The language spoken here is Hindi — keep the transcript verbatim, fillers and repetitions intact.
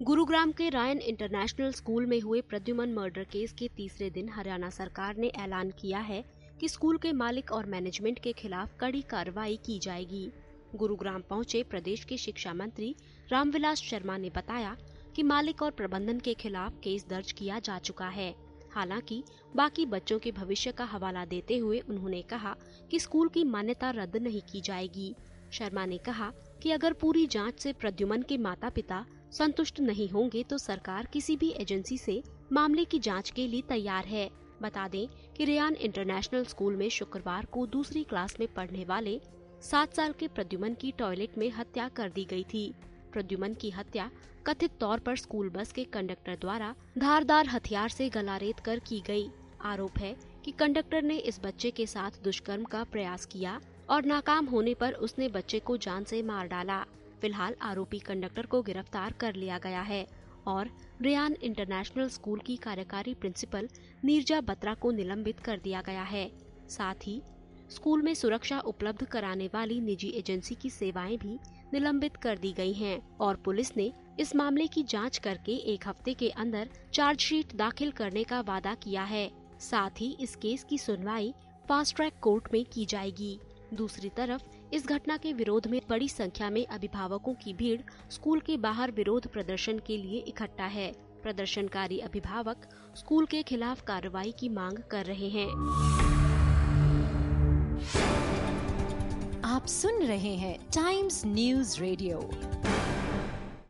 गुरुग्राम के रायन इंटरनेशनल स्कूल में हुए प्रद्युमन मर्डर केस के तीसरे दिन हरियाणा सरकार ने ऐलान किया है कि स्कूल के मालिक और मैनेजमेंट के खिलाफ कड़ी कार्रवाई की जाएगी। गुरुग्राम पहुंचे प्रदेश के शिक्षा मंत्री रामविलास शर्मा ने बताया कि मालिक और प्रबंधन के खिलाफ केस दर्ज किया जा चुका है। हालांकि बाकी बच्चों के भविष्य का हवाला देते हुए उन्होंने कहा कि स्कूल की मान्यता रद्द नहीं की जाएगी। शर्मा ने कहा कि अगर पूरी जांच से प्रद्युमन के माता पिता संतुष्ट नहीं होंगे तो सरकार किसी भी एजेंसी से मामले की जांच के लिए तैयार है। बता दें कि रेयान इंटरनेशनल स्कूल में शुक्रवार को दूसरी क्लास में पढ़ने वाले सात साल के प्रद्युमन की टॉयलेट में हत्या कर दी गई थी। प्रद्युमन की हत्या कथित तौर पर स्कूल बस के कंडक्टर द्वारा धारदार हथियार से गला रेत कर की गई। आरोप है कि कंडक्टर ने इस बच्चे के साथ दुष्कर्म का प्रयास किया और नाकाम होने पर उसने बच्चे को जान से मार डाला। फिलहाल आरोपी कंडक्टर को गिरफ्तार कर लिया गया है और रेयान इंटरनेशनल स्कूल की कार्यकारी प्रिंसिपल नीरजा बत्रा को निलंबित कर दिया गया है। साथ ही स्कूल में सुरक्षा उपलब्ध कराने वाली निजी एजेंसी की सेवाएं भी निलंबित कर दी गई हैं और पुलिस ने इस मामले की जांच करके एक हफ्ते के अंदर चार्जशीट दाखिल करने का वादा किया है। साथ ही इस केस की सुनवाई फास्ट ट्रैक कोर्ट में की जाएगी। दूसरी तरफ इस घटना के विरोध में बड़ी संख्या में अभिभावकों की भीड़ स्कूल के बाहर विरोध प्रदर्शन के लिए इकट्ठा है। प्रदर्शनकारी अभिभावक स्कूल के खिलाफ कार्रवाई की मांग कर रहे हैं। आप सुन रहे हैं टाइम्स न्यूज़ रेडियो।